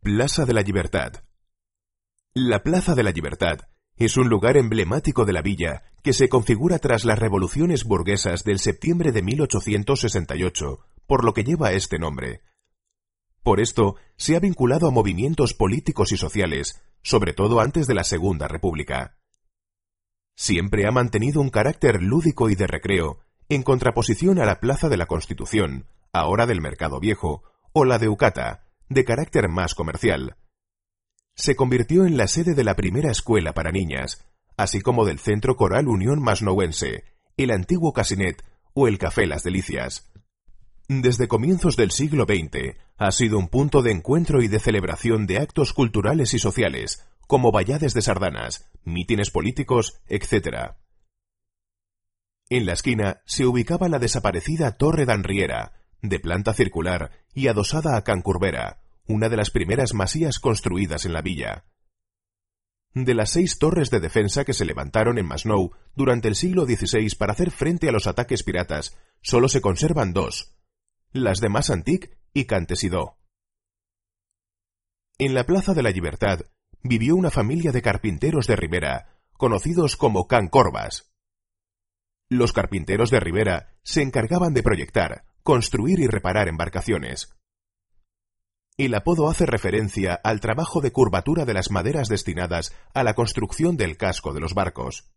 Plaza de la Libertad. La Plaza de la Libertad es un lugar emblemático de la villa que se configura tras las revoluciones burguesas del septiembre de 1868, por lo que lleva este nombre. Por esto, se ha vinculado a movimientos políticos y sociales, sobre todo antes de la Segunda República. Siempre ha mantenido un carácter lúdico y de recreo, en contraposición a la Plaza de la Constitución, ahora del Mercado Viejo, o la de Ucata, de carácter más comercial. Se convirtió en la sede de la primera escuela para niñas, así como del Centro Coral Unión Masnowense, el antiguo Casinet o el Café Las Delicias. Desde comienzos del siglo XX ha sido un punto de encuentro y de celebración de actos culturales y sociales, como vallades de sardanas, mítines políticos, etc. En la esquina se ubicaba la desaparecida Torre d'Anriera, de planta circular y adosada a Can Curbera, una de las primeras masías construidas en la villa. De las 6 torres de defensa que se levantaron en Masnou durante el siglo XVI para hacer frente a los ataques piratas, solo se conservan 2, las de Massantic y Cantessidó. En la Plaza de la Libertad vivió una familia de carpinteros de Ribera, conocidos como Can Corbas. Los carpinteros de Ribera se encargaban de proyectar, construir y reparar embarcaciones. El apodo hace referencia al trabajo de curvatura de las maderas destinadas a la construcción del casco de los barcos.